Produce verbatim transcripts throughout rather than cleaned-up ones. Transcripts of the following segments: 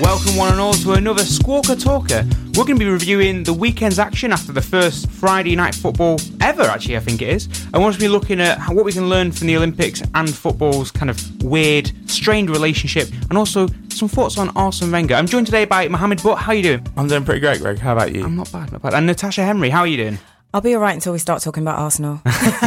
Welcome one and all to another Squawker Talker. We're going to be reviewing the weekend's action after the first Friday night football ever, actually, I think it is. And we're going to be looking at what we can learn from the Olympics and football's kind of weird, strained relationship, and also some thoughts on Arsene Wenger. I'm joined today by Mohammed Butt. How are you doing? I'm doing pretty great, Greg. How about you? I'm not bad, not bad. And Natasha Henry, how are you doing? I'll be all right until we start talking about Arsenal.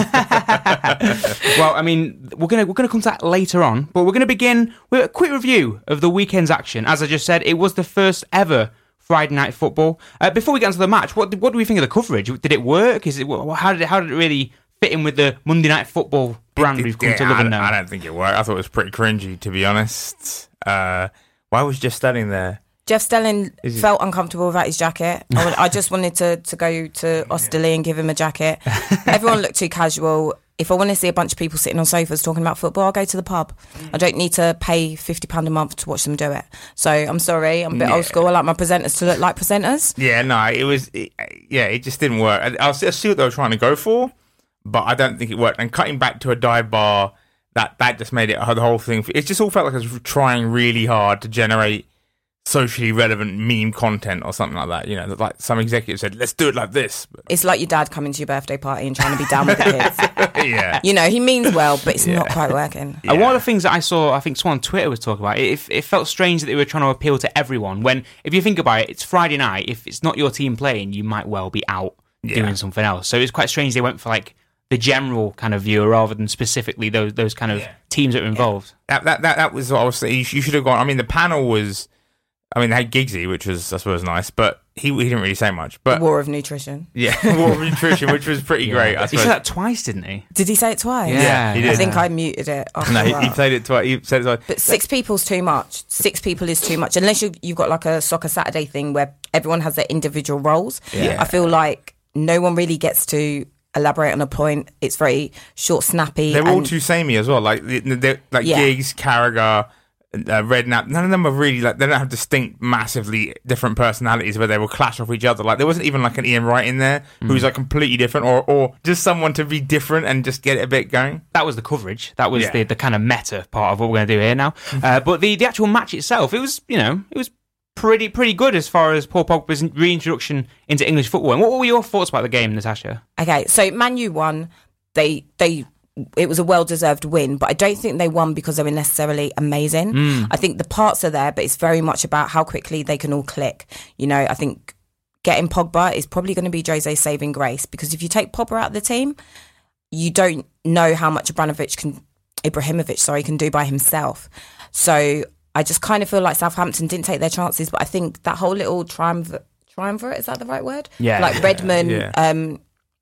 Well, I mean, we're gonna we're gonna come to that later on, but we're gonna begin with a quick review of the weekend's action. As I just said, it was the first ever Friday night football. Uh, before we get into the match, what what do we think of the coverage? Did it work? Is it how did it, how did it really fit in with the Monday Night Football brand it, we've come yeah, to love and know? I don't think it worked. I thought it was pretty cringy, to be honest. Uh, why was Jeff standing there? Jeff Stelling Is felt it... uncomfortable without his jacket. I, would, I just wanted to, to go to Osterley and give him a jacket. Everyone looked too casual. If I want to see a bunch of people sitting on sofas talking about football, I'll go to the pub. I don't need to pay fifty pounds a month to watch them do it. So I'm sorry, I'm a bit yeah. old school. I like my presenters to look like presenters. Yeah, no, it was... It, yeah, it just didn't work. I, I see what they were trying to go for, but I don't think it worked. And cutting back to a dive bar, that, that just made it the whole thing... It just all felt like I was trying really hard to generate socially relevant meme content or something like that. You know, like some executive said, let's do it like this. It's like your dad coming to your birthday party and trying to be down with the kids. Yeah. You know, he means well, but it's Yeah. not quite working. Yeah. And one of the things that I saw, I think someone on Twitter was talking about, it, it felt strange that they were trying to appeal to everyone. When, if you think about it, it's Friday night. If it's not your team playing, you might well be out Yeah. doing something else. So it's quite strange they went for like the general kind of viewer rather than specifically those those kind of Yeah. teams that were involved. That, that, that, that was what I was saying. You, sh- you should have gone... I mean, the panel was... I mean, they had Giggsy, which was, I suppose, nice, but he he didn't really say much. But War of Nutrition. Yeah, War of Nutrition, which was pretty Yeah. great, I He suppose. said that twice, didn't he? Did he say it twice? Yeah, Yeah, he did. I think I muted it. After No, a he, while. he played it twice. He said it twice. But six people's too much. Six people is too much. Unless you, you've got like a Soccer Saturday thing where everyone has their individual roles. Yeah. I feel like no one really gets to elaborate on a point. It's very short, snappy. They're all and too samey as well. Like, they- they're, like Yeah. Giggs, Carragher, uh, Redknapp. None of them are really like, they don't have distinct, massively different personalities where they will clash off each other. Like, there wasn't even like an Ian Wright in there who's like completely different, or or just someone to be different and just get it a bit going. That was the coverage. That was Yeah. the, the kind of meta part of what we're going to do here now. Uh, but the, the actual match itself, it was, you know, it was pretty pretty good as far as Paul Pogba's reintroduction into English football. And what were your thoughts about the game, Natasha? Okay, so Man U won. They they it was a well-deserved win, but I don't think they won because they were necessarily amazing. Mm. I think the parts are there, but it's very much about how quickly they can all click. You know, I think getting Pogba is probably going to be Jose's saving grace, because if you take Pogba out of the team, you don't know how much Abramovich can, Ibrahimovic, sorry, can do by himself. So I just kind of feel like Southampton didn't take their chances, but I think that whole little triumvirate, triumvirate, is that the right word? Yeah. Like Redmond Yeah. um,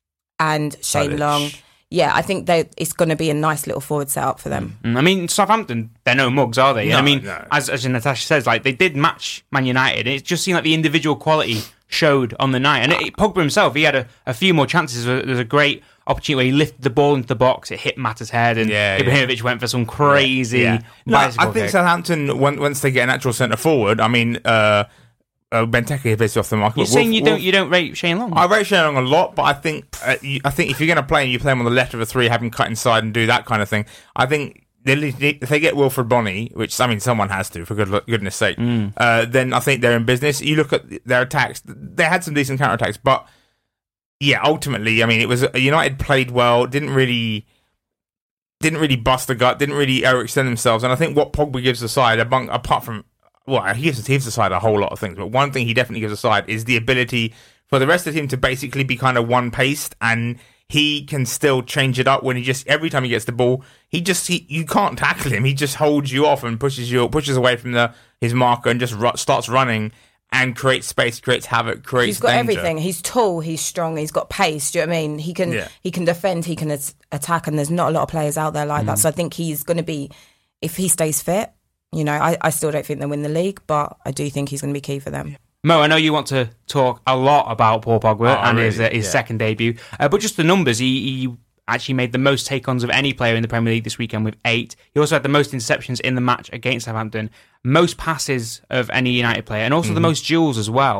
and Shane Tadic. Long. Yeah, I think they, it's going to be a nice little forward setup for them. Mm, I mean, Southampton, they're no mugs, are they? No, I mean, no. as, as Natasha says, like they did match Man United. It just seemed like the individual quality showed on the night. And it, Pogba himself, he had a, a few more chances. There was a great opportunity where he lifted the ball into the box, it hit Mata's head, and Yeah, yeah. Ibrahimovic went for some crazy Yeah. No, I bicycle think kick. Southampton, once once they get an actual centre forward, I mean, uh, uh, Benteke is basically off the market. You're but saying Wolf- you don't Wolf- you don't rate Shane Long? I rate Shane Long a lot, but I think uh, you, I think if you're going to play him, you play him on the left of a three, have him cut inside and do that kind of thing. I think they, if they get Wilfred Bonny, which I mean someone has to for good, goodness sake, Mm. uh, then I think they're in business. You look at their attacks; they had some decent counter attacks, but yeah, ultimately, I mean, it was United played well, didn't really. Didn't really bust the gut, didn't really overextend themselves, and I think what Pogba gives the side, among, apart from well, he gives, he gives the side a whole lot of things, but one thing he definitely gives the side is the ability for the rest of the team to basically be kind of one-paced, and he can still change it up when he just, every time he gets the ball, he just, he, you can't tackle him, he just holds you off and pushes you, pushes away from the his marker and just ru- starts running and creates space, creates havoc, creates He's got danger. everything. He's tall, he's strong, he's got pace. Do you know what I mean? He can Yeah. he can defend, he can at- attack, and there's not a lot of players out there like that. So I think he's going to be, if he stays fit, you know, I, I still don't think they'll win the league, but I do think he's going to be key for them. Mo, I know you want to talk a lot about Paul Pogba Oh, and really? his, uh, his Yeah. second debut, uh, but just the numbers, he, he actually made the most take-ons of any player in the Premier League this weekend with eight. He also had the most interceptions in the match against Southampton, most passes of any United player, and also mm-hmm. the most duels as well.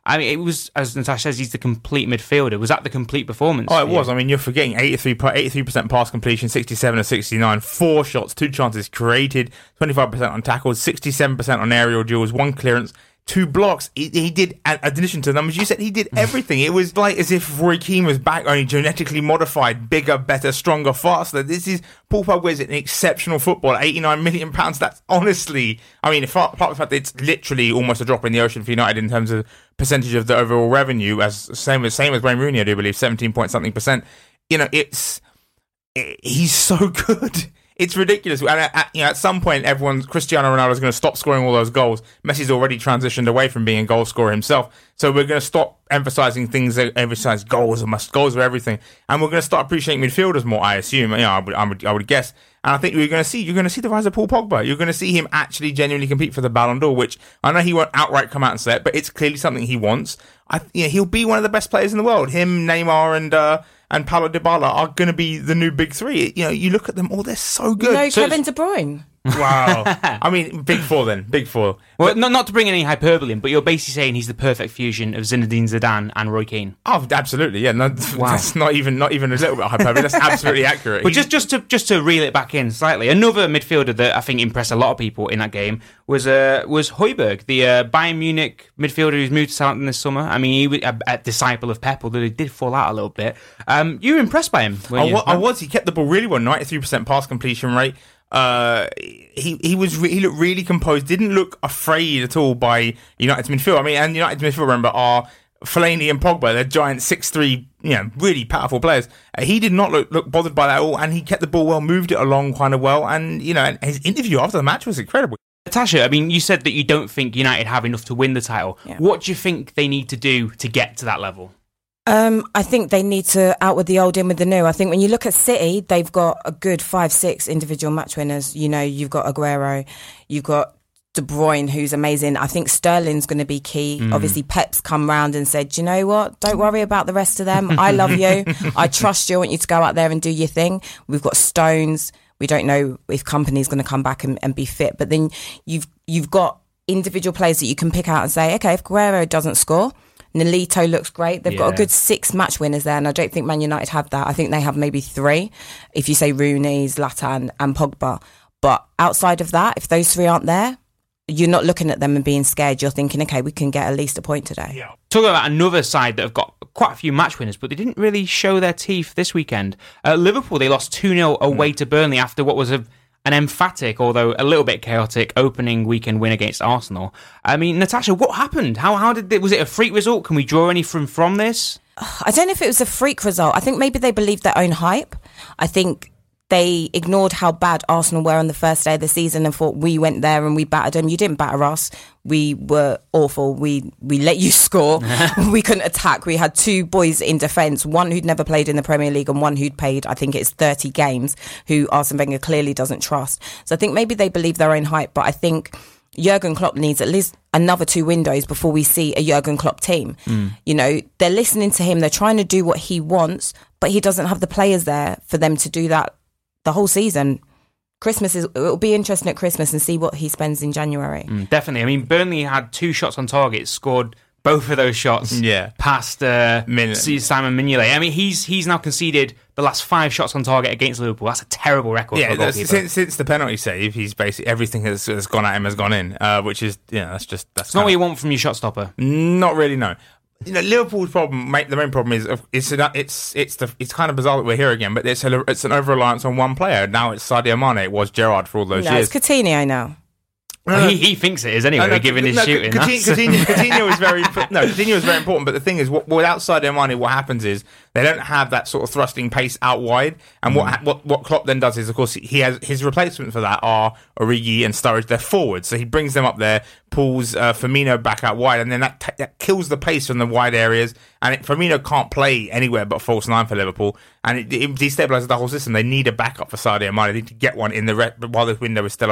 I mean, it was, as Natasha says, he's the complete midfielder. Was that the complete performance? Oh, it was. I mean, you're forgetting eighty-three percent pass completion, sixty-seven of sixty-nine, four shots, two chances created, twenty-five percent on tackles, sixty-seven percent on aerial duels, one clearance, two blocks. He, he did, in addition to the numbers you said, he did everything. It was like as if Roy Keane was back, only genetically modified, bigger, better, stronger, faster. This is, Paul Pogba is an exceptional footballer, eighty-nine million pounds. That's honestly, I mean, apart from the fact that it's literally almost a drop in the ocean for United in terms of percentage of the overall revenue, as same as same as Wayne Rooney, I do believe, seventeen point something percent. You know, it's, it, he's so good. It's ridiculous. And at, at, you know, at some point, everyone, Cristiano Ronaldo is going to stop scoring all those goals. Messi's already transitioned away from being a goal scorer himself. So we're going to stop emphasizing things that emphasize goals and must goals are everything. And we're going to start appreciating midfielders more, I assume. You know, I would, I would, I would guess. And I think you're going to see, you're going to see the rise of Paul Pogba. You're going to see him actually genuinely compete for the Ballon d'Or, which I know he won't outright come out and say it, but it's clearly something he wants. I, you know, he'll be one of the best players in the world. Him, Neymar, and, uh, and Paulo Dybala are going to be the new big three. You know, you look at them all; they're so good. No, so Kevin De Bruyne. Wow. I mean, big four then, big four. Well, not not to bring any hyperbole in, but you're basically saying he's the perfect fusion of Zinedine Zidane and Roy Keane. Oh, absolutely, yeah. No, wow. That's not even not even a little bit hyperbole. That's absolutely accurate. But just just to just to reel it back in slightly, another midfielder that I think impressed a lot of people in that game was uh, was Højbjerg, the uh, Bayern Munich midfielder who's moved to Southampton this summer. I mean, he was a, a disciple of Pep, although he did fall out a little bit. Um, you were impressed by him, weren't I, you? wa- I was. He kept the ball really well, ninety-three percent pass completion rate. Uh, he he was re- he looked really composed. Didn't look afraid at all by United's midfield. I mean, and United's midfield, remember, are Fellaini and Pogba. They're giant six three, you know, really powerful players. Uh, he did not look look bothered by that at all, and he kept the ball well, moved it along kind of well, and you know, and his interview after the match was incredible. Natasha, I mean, you said that you don't think United have enough to win the title. Yeah. What do you think they need to do to get to that level? Um, I think they need to out with the old, in with the new. I think when you look at City, they've got a good five, six individual match winners. You know, you've got Aguero, you've got De Bruyne, who's amazing. I think Sterling's going to be key. Mm. Obviously, Pep's come round and said, you know what? Don't worry about the rest of them. I love you. I trust you. I want you to go out there and do your thing. We've got Stones. We don't know if Kompany's going to come back and, and be fit. But then you've you've got individual players that you can pick out and say, okay, if Aguero doesn't score, Nolito looks great. They've yeah. got a good six match winners there, and I don't think Man United have that. I think they have maybe three, if you say Rooney, Zlatan and Pogba. But outside of that, if those three aren't there, you're not looking at them and being scared. You're thinking, okay, we can get at least a point today. Yeah. Talking about another side that have got quite a few match winners, but they didn't really show their teeth this weekend. Uh, Liverpool, they lost two nil away mm. to Burnley after what was a an emphatic, although a little bit chaotic, opening weekend win against Arsenal. I mean, Natasha, what happened? How how did it, was it a freak result? Can we draw any from from this? I don't know if it was a freak result. I think maybe they believed their own hype. I think they ignored how bad Arsenal were on the first day of the season and thought we went there and we battered them. You didn't batter us. We were awful. We we let you score. We couldn't attack. We had two boys in defence, one who'd never played in the Premier League and one who'd played, I think it's thirty games, who Arsene Wenger clearly doesn't trust. So I think maybe they believe their own hype, but I think Jurgen Klopp needs at least another two windows before we see a Jurgen Klopp team. Mm. You know, they're listening to him. They're trying to do what he wants, but he doesn't have the players there for them to do that the whole season. Christmas is, it'll be interesting at Christmas and see what he spends in January. Mm, definitely. I mean, Burnley had two shots on target, scored both of those shots yeah. past uh, Simon Mignolet. I mean, he's he's now conceded the last five shots on target against Liverpool. That's a terrible record yeah, for a goalkeeper. Since, since the penalty save, he's basically everything that's, that's gone at him has gone in, uh, which is, you know, that's just... That's it's not what you want from your shot stopper. Not really, no. You know, Liverpool's problem, the main problem is it's it's it's the it's kind of bizarre that we're here again, but it's a, it's an over reliance on one player. Now it's Sadio Mane. It was Gerrard for all those no, years. It's Coutinho now. No, he, he thinks it is anyway, no, no, given his no, shooting. Coutinho, Coutinho, Coutinho is very no. Coutinho is very important, but the thing is, what, without Sadio Mane, what happens is they don't have that sort of thrusting pace out wide. And mm. what what what Klopp then does is, of course, he has his replacement for that are Origi and Sturridge. They're forwards, so he brings them up there, pulls uh, Firmino back out wide, and then that, t- that kills the pace from the wide areas. And it, Firmino can't play anywhere but false nine for Liverpool, and it, it destabilises the whole system. They need a backup for Sadio Mane. They need to get one in the re- while this window is still open.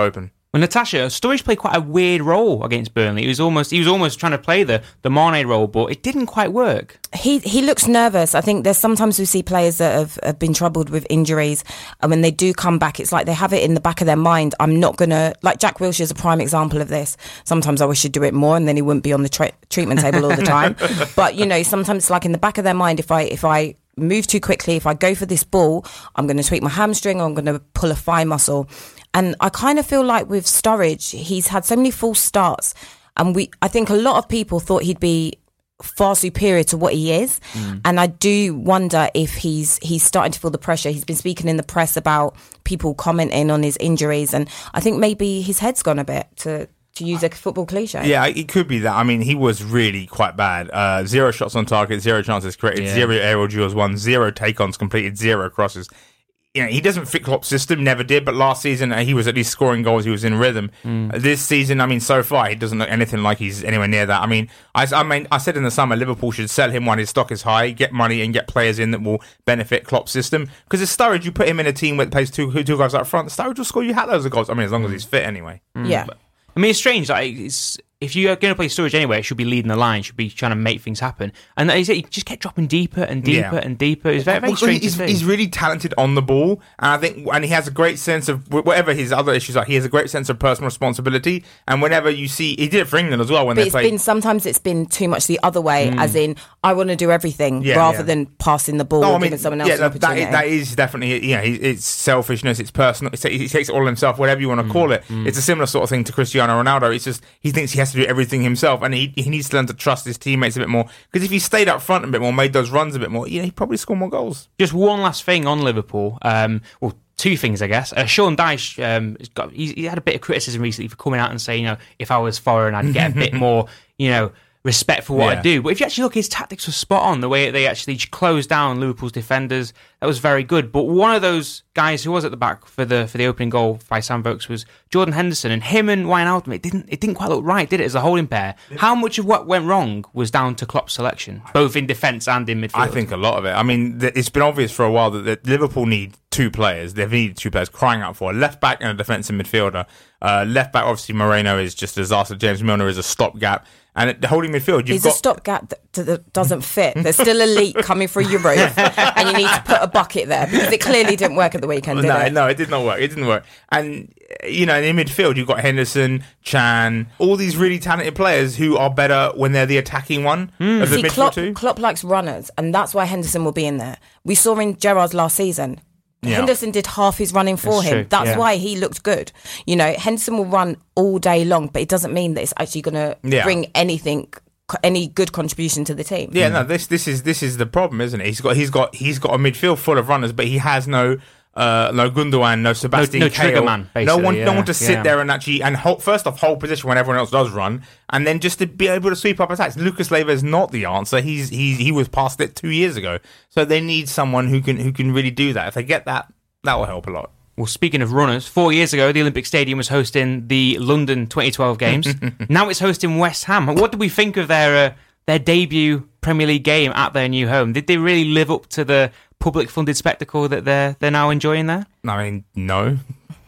Well, Natasha, Sturridge played quite a weird role against Burnley. He was almost he was almost trying to play the the Mane role, but it didn't quite work. He he looks nervous. I think there's sometimes we see players that have, have been troubled with injuries, and when they do come back, it's like they have it in the back of their mind. I'm not gonna like Jack Wilshere is a prime example of this. Sometimes I wish he'd do it more, and then he wouldn't be on the tra- treatment table all the time. But you know, sometimes it's like in the back of their mind. If I if I move too quickly, if I go for this ball, I'm going to tweak my hamstring, or I'm going to pull a thigh muscle. And I kind of feel like with Sturridge, he's had so many false starts. And we, I think a lot of people thought he'd be far superior to what he is. Mm. And I do wonder if he's he's starting to feel the pressure. He's been speaking in the press about people commenting on his injuries. And I think maybe his head's gone a bit, to to use a football cliche. Yeah, it could be that. I mean, he was really quite bad. Uh, zero shots on target, zero chances created, yeah. zero aerial duels won, zero take-ons completed, zero crosses. You know, he doesn't fit Klopp's system, never did, but last season uh, he was at least scoring goals, he was in rhythm. Mm. Uh, this season, I mean, so far, he doesn't look anything like he's anywhere near that. I mean, I, I mean, I said in the summer, Liverpool should sell him when his stock is high, get money and get players in that will benefit Klopp's system. Because it's Sturridge, you put him in a team that plays two, two guys up front, Sturridge will score you hat loads of goals. I mean, as long as he's fit anyway. Mm. Yeah. But, I mean, it's strange. Like, it's, if you're going to play Sturridge anyway, it should be leading the line, should be trying to make things happen. And he just kept dropping deeper and deeper yeah. and deeper. It's very, very well, strange he's, to see. He's really talented on the ball, and I think, and he has a great sense of whatever his other issues are. He has a great sense of personal responsibility. And whenever you see, he did it for England as well when but they it's played. Been, sometimes it's been too much the other way, mm. as in I want to do everything yeah, rather yeah. than passing the ball no, or I mean, giving someone else yeah, an that, opportunity. That, that is definitely, you know, it's selfishness, it's personal. It's, he takes it all himself, whatever you want to mm. call it. Mm. It's a similar sort of thing to Cristiano Ronaldo. It's just he thinks he has to do everything himself. And he, he needs to learn to trust his teammates a bit more. Because if he stayed up front a bit more, made those runs a bit more, you know, he'd probably score more goals. Just one last thing on Liverpool. Um, well, two things, I guess. Uh, Sean Dyche, um, has got, he's, he had a bit of criticism recently for coming out and saying, you know, if I was foreign, I'd get a bit more, you know, respect for what yeah. I do. But if you actually look, his tactics were spot on. The way they actually closed down Liverpool's defenders, that was very good. But one of those guys who was at the back for the for the opening goal by Sam Vokes was Jordan Henderson, and him and Wijnaldum, it didn't it didn't quite look right, did it, as a holding pair? How much of what went wrong was down to Klopp's selection, both in defence and in midfield? I think a lot of it. I mean, it's been obvious for a while that, that Liverpool need two players. They've needed two players crying out for a left back and a defensive midfielder. Uh, left back, obviously, Moreno is just a disaster. James Milner is a stopgap. And at the holding midfield, you've He's got... a stopgap that, that doesn't fit. There's still a leak coming through your roof, and you need to put a bucket there because it clearly didn't work at the weekend, did no, it? No, it did not work. It didn't work. And, you know, in midfield, you've got Henderson, Chan, all these really talented players who are better when they're the attacking one mm. of the See, midfield Klopp, too. Klopp likes runners, and that's why Henderson will be in there. We saw in Gerrard's last season. Yeah. Henderson did half his running for That's him. True. That's yeah. why he looked good. You know, Henderson will run all day long, but it doesn't mean that it's actually going to yeah. bring anything, any good contribution to the team. Yeah, mm. no, this this is this is the problem, isn't it? He's got he's got he's got a midfield full of runners, but he has no. Uh, no Gundogan, no Sebastian no, no Cahill. trigger man, basically. No one, yeah, no one to sit yeah. there and actually and hold, first off hold position when everyone else does run, and then just to be able to sweep up attacks. Lucas Leiva is not the answer. He's he he was past it two years ago. So they need someone who can who can really do that. If they get that, that will help a lot. Well, speaking of runners, four years ago, the Olympic Stadium was hosting the London twenty twelve games. Now it's hosting West Ham. What did we think of their uh, their debut Premier League game at their new home? Did they really live up to the public-funded spectacle that they're they're now enjoying there? I mean, no.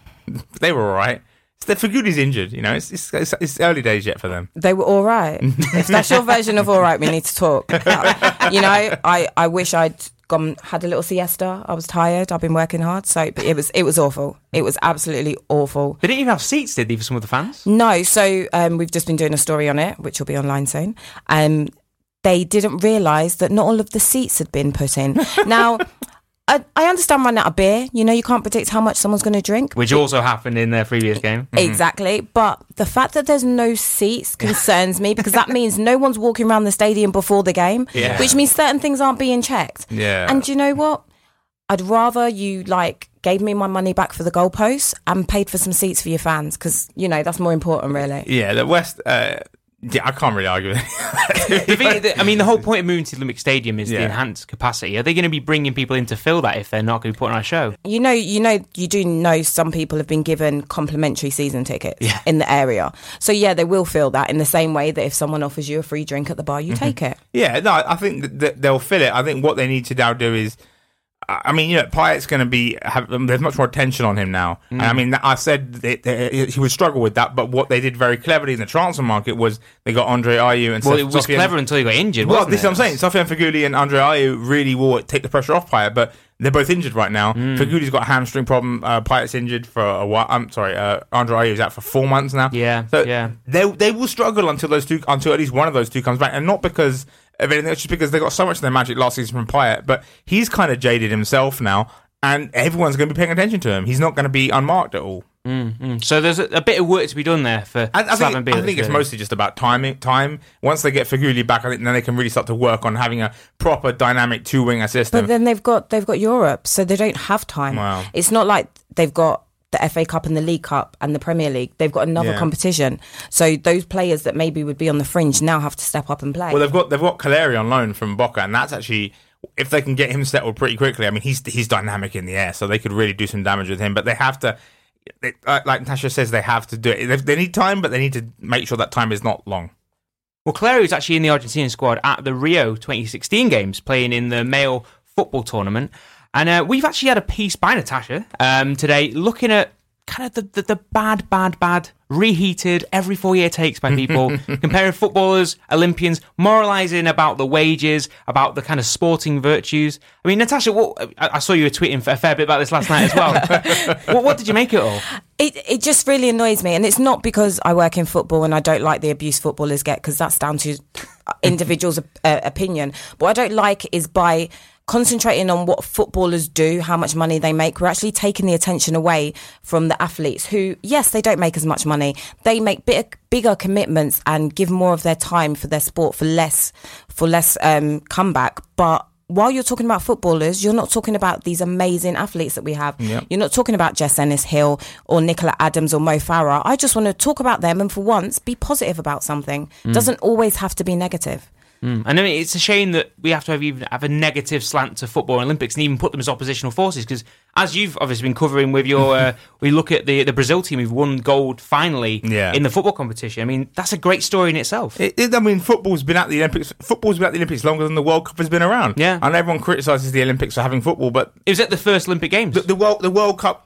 They were all right. Faguti's injured, you know. It's, it's it's early days yet for them. They were all right. If that's your version of all right, we need to talk. You know, I, I wish I'd gone had a little siesta. I was tired. I've been working hard, so but it was it was awful. It was absolutely awful. They didn't even have seats, did they, for some of the fans? No. So um, we've just been doing a story on it, which will be online soon. Um, they didn't realise that not all of the seats had been put in. Now, I, I understand running out of beer. You know, you can't predict how much someone's going to drink. Which also happened in their previous game. Exactly. But the fact that there's no seats concerns me because that means no one's walking around the stadium before the game, yeah. which means certain things aren't being checked. Yeah. And you know what? I'd rather you, like, gave me my money back for the goalposts and paid for some seats for your fans because, you know, that's more important, really. Yeah, the West... Uh... Yeah, I can't really argue with it. the thing, the, I mean, the whole point of moving to the Olympic Stadium is yeah. the enhanced capacity. Are they going to be bringing people in to fill that if they're not going to be putting on a show? You know, you know, you do know some people have been given complimentary season tickets yeah. in the area. So, yeah, they will fill that in the same way that if someone offers you a free drink at the bar, you mm-hmm. take it. Yeah, no, I think that they'll fill it. I think what they need to now do is... I mean, you know, Payet's going to be have, um, there's much more attention on him now. Mm. And I mean, I said that, that he would struggle with that, but what they did very cleverly in the transfer market was they got Andre Ayew and well, Sof- it was Sofiane, clever until he got injured. Well, wasn't this it? is what I'm saying. Sofiane Feghouli and Andre Ayew really will take the pressure off Payet, but they're both injured right now. Mm. Fegouli's got a hamstring problem. Uh, Payet's injured for a while. I'm sorry, uh, Andre Ayew's out for four months now. Yeah, so yeah. They they will struggle until those two, until at least one of those two comes back, and not because of anything. It's just because they got so much of their magic last season from Payet, but he's kind of jaded himself now. And everyone's going to be paying attention to him. He's not going to be unmarked at all. Mm-hmm. So there's a, a bit of work to be done there for I, I Slaven think, Bilic. I think it's mostly just about timing. Time. Once they get Feghouli back, I think then they can really start to work on having a proper dynamic two-winger system. But then they've got they've got Europe, so they don't have time. Wow. It's not like they've got the F A Cup and the League Cup and the Premier League. They've got another Yeah. competition. So those players that maybe would be on the fringe now have to step up and play. Well, they've got they've got Caleri on loan from Boca, and that's actually, if they can get him settled pretty quickly, I mean, he's he's dynamic in the air, so they could really do some damage with him. But they have to, they, like Natasha says, they have to do it. They, they need time, but they need to make sure that time is not long. Well, Caleri was actually in the Argentinian squad at the Rio twenty sixteen games, playing in the male football tournament. And uh, we've actually had a piece by Natasha um, today looking at kind of the, the, the bad, bad, bad, reheated every four-year takes by people, comparing footballers, Olympians, moralising about the wages, about the kind of sporting virtues. I mean, Natasha, what, I, I saw you were tweeting a fair bit about this last night as well. what, what did you make it all? It it just really annoys me, and it's not because I work in football and I don't like the abuse footballers get, because that's down to individuals' uh, opinion. But what I don't like is by concentrating on what footballers do, how much money they make, we're actually taking the attention away from the athletes who, yes, they don't make as much money. They make big, bigger commitments and give more of their time for their sport for less, for less um, comeback. But while you're talking about footballers, you're not talking about these amazing athletes that we have. Yep. You're not talking about Jess Ennis-Hill or Nicola Adams or Mo Farah. I just want to talk about them and for once be positive about something. Mm. Doesn't always have to be negative. Mm. And I mean, it's a shame that we have to have even have a negative slant to football and Olympics and even put them as oppositional forces, because as you've obviously been covering with your, uh, we look at the the Brazil team who've won gold finally yeah. in the football competition. I mean, that's a great story in itself. It, it, I mean, football's been at the Olympics. Football's been at the Olympics longer than the World Cup has been around. Yeah, and everyone criticises the Olympics for having football, but it was at the first Olympic Games. The, the World the World Cup.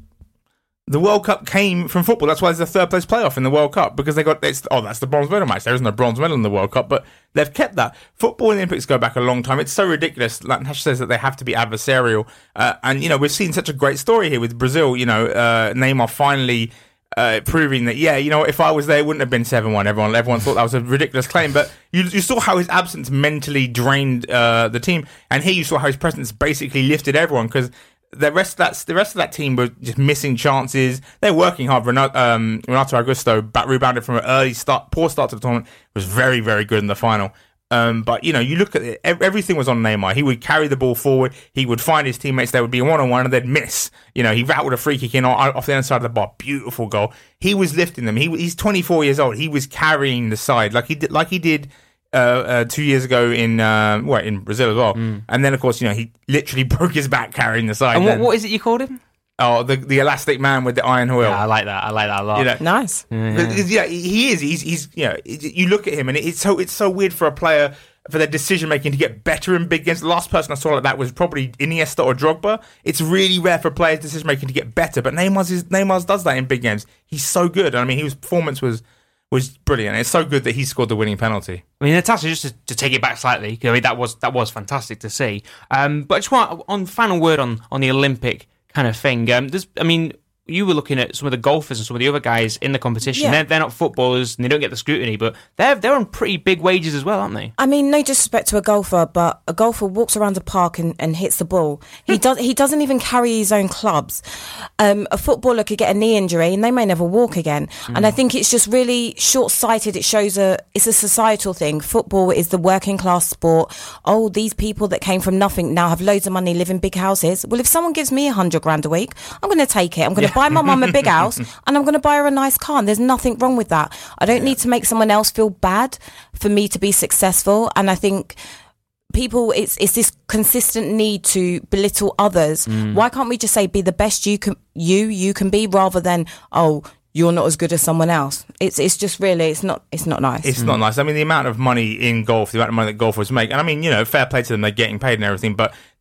The World Cup came from football. That's why there's a third place playoff in the World Cup, because they got it's, oh that's the bronze medal match. There isn't a bronze medal in the World Cup, but they've kept that. Football and the Olympics go back a long time. It's so ridiculous. Like Nash says, that they have to be adversarial, uh, and you know we've seen such a great story here with Brazil. You know, uh, Neymar finally uh, proving that yeah, you know, if I was there, it wouldn't have been seven one. Everyone, everyone thought that was a ridiculous claim, but you you saw how his absence mentally drained uh, the team, and here you saw how his presence basically lifted everyone, because the rest of that the rest of that team were just missing chances. They're working hard. Renato, um, Renato Augusto back rebounded from an early start, poor start to the tournament. Was very very good in the final. Um, but you know, you look at it, everything was on Neymar. He would carry the ball forward. He would find his teammates. There would be a one on one, and they'd miss. You know, he rattled a free kick in off the inside of the bar. Beautiful goal. He was lifting them. He he's twenty-four years old. He was carrying the side like he did like he did. Uh, uh, two years ago in uh, well, in Brazil as well, mm. and then of course you know he literally broke his back carrying the side. And what, then. what is it you called him? Oh, the the elastic man with the iron wheel. Yeah, I like that. I like that a lot. You know, nice. Yeah. yeah, he is. He's he's you know you look at him and it's so it's so weird for a player for their decision making to get better in big games. The last person I saw like that was probably Iniesta or Drogba. It's really rare for players' decision making to get better, but Neymar's is, Neymar's does that in big games. He's so good. I mean, his performance was. was brilliant. It's so good that he scored the winning penalty. I mean, Natasha, just to, to take it back slightly, I mean, that was that was fantastic to see. Um, but I just want, on final word on, on the Olympic kind of thing, um, there's, I mean, you were looking at some of the golfers and some of the other guys in the competition. Yeah. They're, they're not footballers and they don't get the scrutiny, but they're they're on pretty big wages as well, aren't they? I mean, no disrespect to a golfer, but a golfer walks around a park and, and hits the ball. He does. He doesn't even carry his own clubs. Um, a footballer could get a knee injury and they may never walk again. Mm. And I think it's just really short-sighted. It shows a it's a societal thing. Football is the working class sport. Oh, these people that came from nothing now have loads of money, live in big houses. Well, if someone gives me a hundred grand a week, I'm going to take it. I'm going to yeah. buy my mum a big house and I'm going to buy her a nice car. And there's nothing wrong with that. I don't yeah. need to make someone else feel bad for me to be successful. And I think people, it's it's this consistent need to belittle others. Mm. Why can't we just say be the best you can you you can be, rather than oh, you're not as good as someone else? It's it's just really it's not it's not nice. It's mm. not nice. I mean, the amount of money in golf, the amount of money that golfers make, and I mean, you know, fair play to them, they're getting paid and everything, but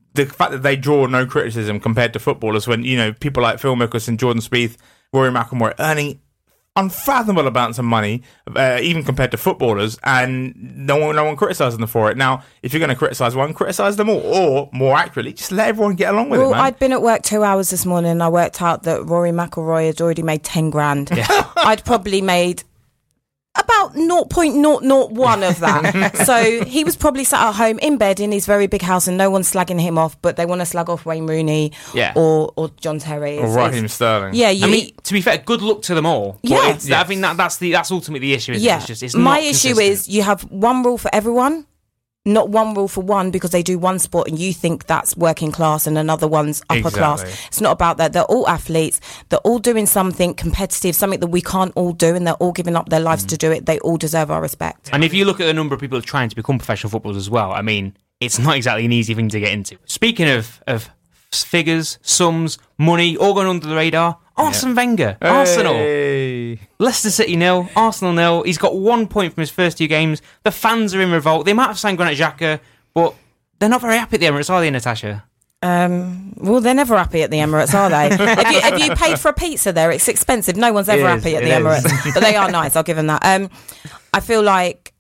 the fact that they draw no criticism compared to footballers, when you know people like Phil Mickelson, Jordan Spieth, Rory McIlroy earning unfathomable amounts of money, uh, even compared to footballers, and no one, no one criticising them for it. Now, if you're going to criticise one, criticise them all, or more accurately, just let everyone get along with well, it, man. I'd been at work two hours this morning, and I worked out that Rory McIlroy had already made ten grand. Yeah. I'd probably made about zero point zero zero one of that. So he was probably sat at home in bed in his very big house, and no one's slagging him off, but they want to slag off Wayne Rooney yeah. or or John Terry. Or Raheem Sterling. Yeah, you, I mean, to be fair, good luck to them all. Yeah. Yes. I think that, that's the that's ultimately the issue, isn't yeah. it? It's just, it's My not issue consistent. is you have one rule for everyone, not one rule for one because they do one sport and you think that's working class and another one's upper Exactly. class. It's not about that. They're all athletes. They're all doing something competitive, something that we can't all do, and they're all giving up their lives mm. to do it. They all deserve our respect. And if you look at the number of people trying to become professional footballers as well, I mean, it's not exactly an easy thing to get into. Speaking of of figures, sums, money, all going under the radar, Arsene yeah. Wenger, hey. Arsenal. Leicester City nil, Arsenal nil. He's got one point from his first two games. The fans are in revolt. They might have signed Granit Xhaka, but they're not very happy at the Emirates, are they, Natasha? Um, well, they're never happy at the Emirates, are they? have, you, have you paid for a pizza there? It's expensive. No one's ever it happy is, at the Emirates. But they are nice, I'll give them that. Um, I feel like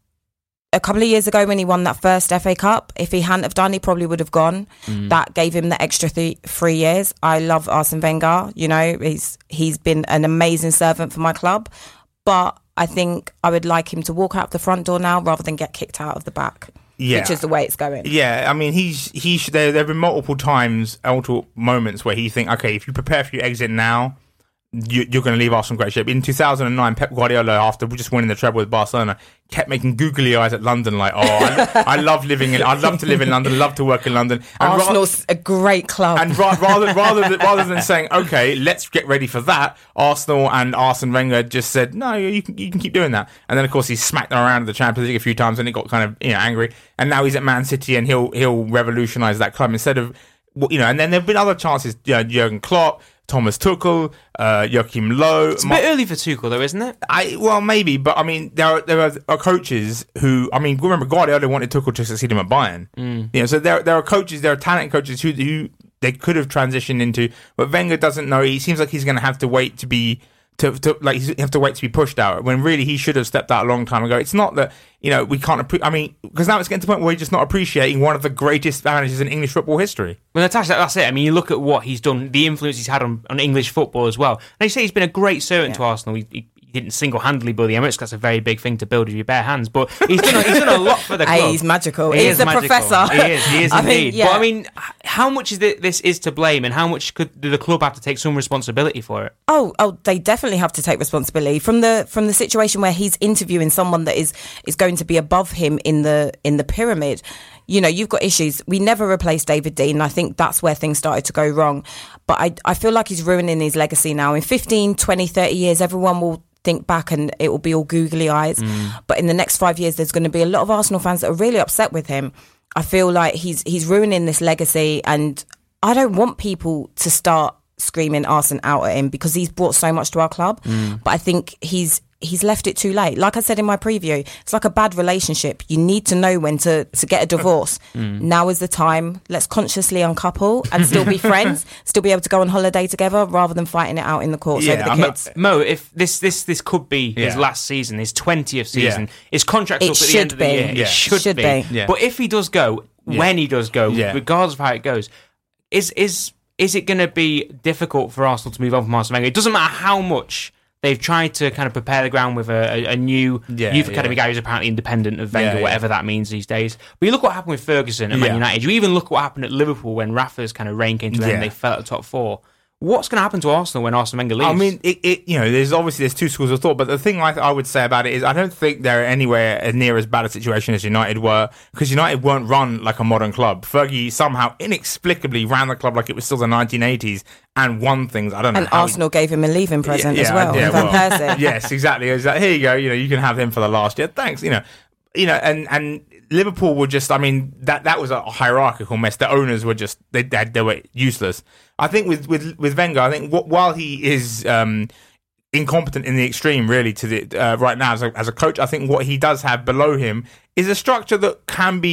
a couple of years ago when he won that first F A Cup, if he hadn't have done, he probably would have gone. Mm. That gave him the extra th- three years. I love Arsene Wenger. You know, he's he's been an amazing servant for my club. But I think I would like him to walk out the front door now rather than get kicked out of the back. Yeah. Which is the way it's going. Yeah, I mean, he's he. Should, there, there have been multiple times, multiple moments where he think, okay, if you prepare for your exit now, you, you're going to leave Arsenal in great shape. In two thousand nine, Pep Guardiola, after just winning the treble with Barcelona, kept making googly eyes at London, like, oh, I, I love living in, I'd love to live in London, love to work in London. And Arsenal's ra- a great club. And ra- rather rather than, rather than saying, okay, let's get ready for that, Arsenal and Arsene Wenger just said, no, you can you can keep doing that. And then of course he smacked them around the Champions League a few times, and he got kind of you know angry. And now he's at Man City, and he'll he'll revolutionise that club instead of you know. And then there've been other chances, you know, Jurgen Klopp, Thomas Tuchel, uh, Joachim Low. It's a bit early for Tuchel, though, isn't it? I well, maybe, but I mean, there are there are, are coaches who, I mean, remember Guardiola wanted Tuchel to succeed him at Bayern. Mm. You know, so there there are coaches, there are talent coaches who who they could have transitioned into, but Wenger doesn't know. He seems like he's going to have to wait to be. To, to like you have to wait to be pushed out when really he should have stepped out a long time ago. It's not that you know we can't. Appre- I mean, because now it's getting to the point where he's just not appreciating one of the greatest managers in English football history. Well, Natasha, that's it. I mean, you look at what he's done, the influence he's had on, on English football as well. And they say he's been a great servant yeah. to Arsenal. He, he, he didn't single-handedly build the Emirates. That's a very big thing to build with your bare hands. But he's done a, he's done a lot for the club. Hey, he's magical. He he's is a magical. professor. He is. He is I indeed. mean, yeah. But I mean, how much is the, this is to blame, and how much could do the club have to take some responsibility for it? Oh, oh, they definitely have to take responsibility from the from the situation where he's interviewing someone that is is going to be above him in the in the pyramid. You know, you've got issues. We never replaced David Dean, and I think that's where things started to go wrong. But I I feel like he's ruining his legacy now. In fifteen, twenty, thirty years, everyone will think back and it will be all googly eyes. Mm. But in the next five years, there's going to be a lot of Arsenal fans that are really upset with him. I feel like he's he's ruining this legacy, and I don't want people to start screaming Arsene out at him because he's brought so much to our club. Mm. But I think he's he's left it too late. Like I said in my preview, it's like a bad relationship. You need to know when to, to get a divorce. Mm. Now is the time. Let's consciously uncouple and still be friends, still be able to go on holiday together rather than fighting it out in the courts yeah, over the I'm kids. Not, Mo, if this this this could be his yeah. last season, his twentieth season, yeah. his contract's it up at the end of the be. year. Yeah. It should, should be. be. Yeah. But if he does go, yeah. when he does go, yeah. regardless of how it goes, is is is it going to be difficult for Arsenal to move on from Arsene Wenger? It doesn't matter how much they've tried to kind of prepare the ground with a, a, a new yeah, youth academy yeah. guy who's apparently independent of Wenger, yeah, yeah. whatever that means these days. But you look what happened with Ferguson at Man yeah. United. You even look at what happened at Liverpool when Rafa's kind of reign came to an end and yeah. they fell at the top four. What's going to happen to Arsenal when Arsene Wenger leaves? I mean, it, it you know, there's obviously there's two schools of thought, but the thing I, I would say about it is I don't think they're anywhere near as bad a situation as United were, because United weren't run like a modern club. Fergie somehow inexplicably ran the club like it was still the nineteen eighties and won things. I don't know. And how Arsenal he, gave him a leaving present yeah, as well. Yeah, Van well, Persie. yes, exactly. It's like, here you go. You know, you can have him for the last year. Thanks. You know, you know, and and. Liverpool were just, I mean, that, that was a hierarchical mess. The owners were just, they they, they were useless. I think with, with, with Wenger, I think w- while he is um, incompetent in the extreme, really, to the uh, right now as a, as a coach, I think what he does have below him is a structure that can be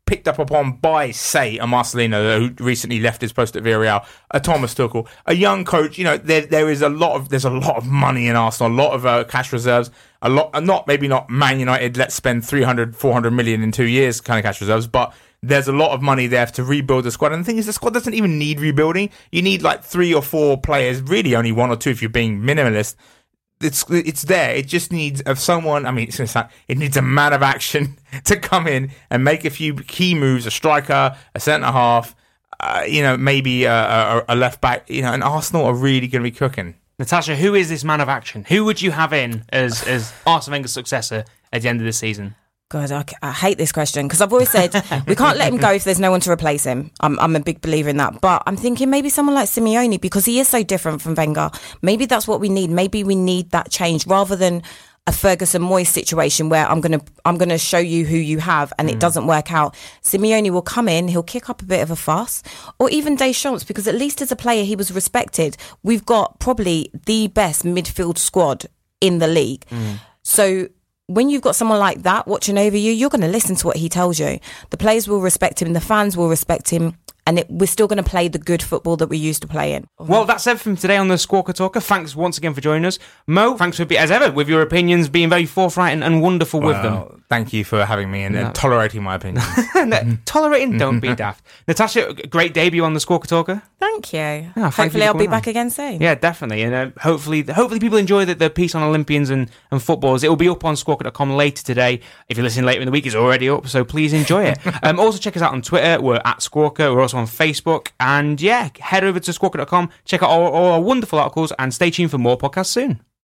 picked up upon by, say, a Marcelino who recently left his post at Villarreal, a Thomas Tuchel, a young coach. You know, there there is a lot of there's a lot of money in Arsenal, a lot of uh, cash reserves, a lot. Not maybe not Man United. Let's spend three hundred, four hundred million in two years, kind of cash reserves, but there's a lot of money there to rebuild the squad. And the thing is, the squad doesn't even need rebuilding. You need like three or four players, really only one or two if you're being minimalist. It's it's there. It just needs of someone. I mean, it's gonna sound, it needs a man of action to come in and make a few key moves. A striker, a centre half, uh, you know, maybe a, a, a left back. You know, and Arsenal are really going to be cooking. Natasha, who is this man of action? Who would you have in as as Arsene Wenger's successor at the end of the season? God, I, I hate this question because I've always said we can't let him go if there's no one to replace him. I'm, I'm a big believer in that. But I'm thinking maybe someone like Simeone because he is so different from Wenger. Maybe that's what we need. Maybe we need that change rather than a Ferguson Moyes situation where I'm gonna I'm gonna show you who you have and mm. it doesn't work out. Simeone will come in, he'll kick up a bit of a fuss, or even Deschamps because at least as a player he was respected. We've got probably the best midfield squad in the league. Mm. So when you've got someone like that watching over you, you're going to listen to what he tells you. The players will respect him, the fans will respect him, and it, we're still going to play the good football that we used to play in. Well, that's everything today on the Squawker Talker. Thanks once again for joining us. Mo, thanks for, as ever, with your opinions, being very forthright and, and wonderful well, with them. Thank you for having me and, no. and tolerating my opinions. no, tolerating, don't be daft. Natasha, great debut on the Squawker Talker. Thank you. Yeah, thank hopefully you I'll be on. back again soon. Yeah, definitely. And uh, hopefully hopefully people enjoy the, the piece on Olympians and, and footballers. It will be up on squawker dot com later today. If you're listening later in the week, it's already up, so please enjoy it. um, also, check us out on Twitter. We're at Squawker. We're also on Facebook. And yeah, head over to squawker dot com, check out all, all our wonderful articles, and stay tuned for more podcasts soon.